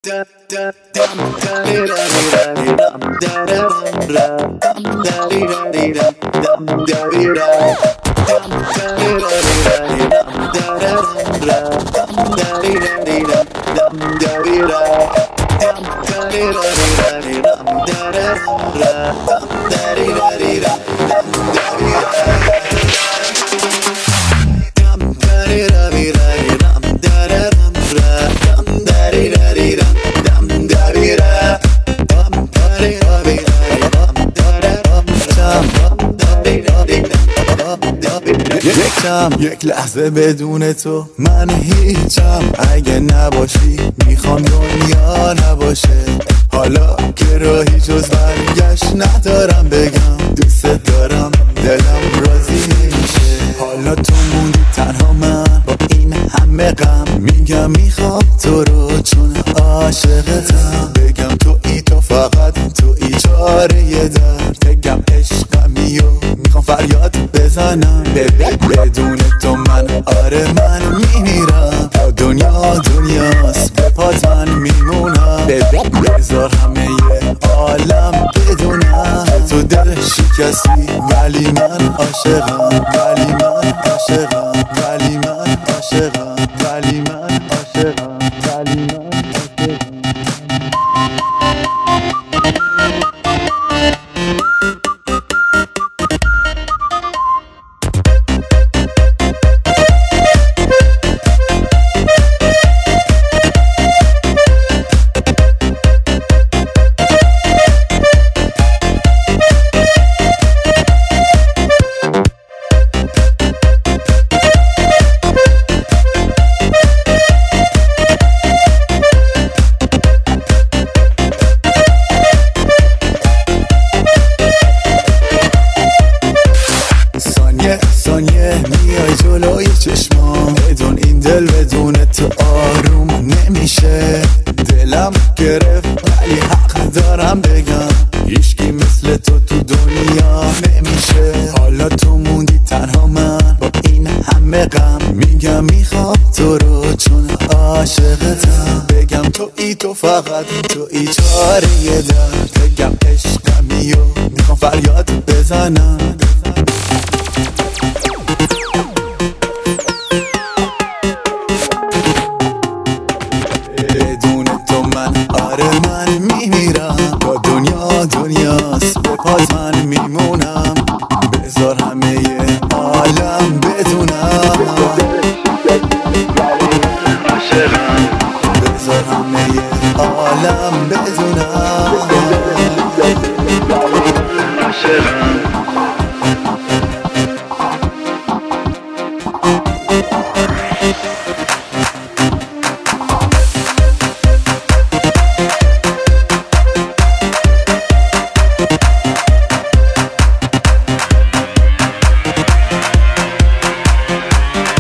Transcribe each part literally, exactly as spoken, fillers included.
یک لحظه بدون تو من هیچم، اگه نباشی میخوام دنیا نباشه. حالا که راهی جز برگشت ندارم، بگم دوست دارم دلم راضی نمیشه. حالا تو موندی تنها من با این همه غم، میگم میخوام تو رو چون عاشقتم. بگم تو ای تو فقط تو ای چاره درد، بگم عشقمی و میخوام فریاد بزنم. بدون تو من آره من میمیرم، تا دنیا دنیاست به پات من میمونم. بذار همه عالم بدونم تو دل شکستی، ولی من عاشقم، ولی من عاشقم، ولی من عاشقم، ولی من عاشقم، ولی من عاشقم. میای جلوی چشمام، بدون این دل بدون تو آروم نمیشه. دلم گرفت ولی حق دارم بگم، هیچکی مثل تو تو دنیا نمیشه. حالا تو موندی تنها من با این همه غم، میگم میخوام تو رو چون عاشقتم. بگم تو ای تو فقط تو ای چاره درد، بگم عشقمی و میخوام فریاد بزنم. دنیاست به پات من میمونم، بذار همه عالم بدونم. بذار همه عالم بدونم.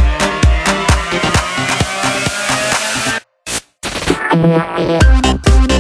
Yeah.